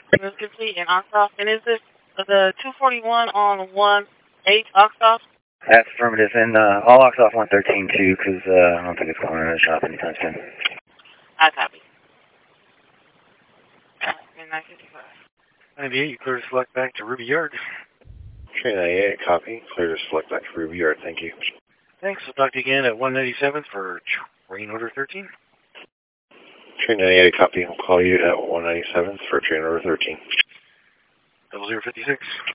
It's complete in Oxoff. And is this the 241 on 1H Oxoff? That's affirmative, and all Oxoff 113 too, because I don't think it's going in the shop anytime soon. I copy. 955. 98, you clear to select back to Ruby Yard. Train 98, copy. Clear to select back to Ruby Yard, thank you. Thanks, we'll talk to you again at 197th for train order 13. Train 98, copy. I'll call you at 197th for train order 13. 0056.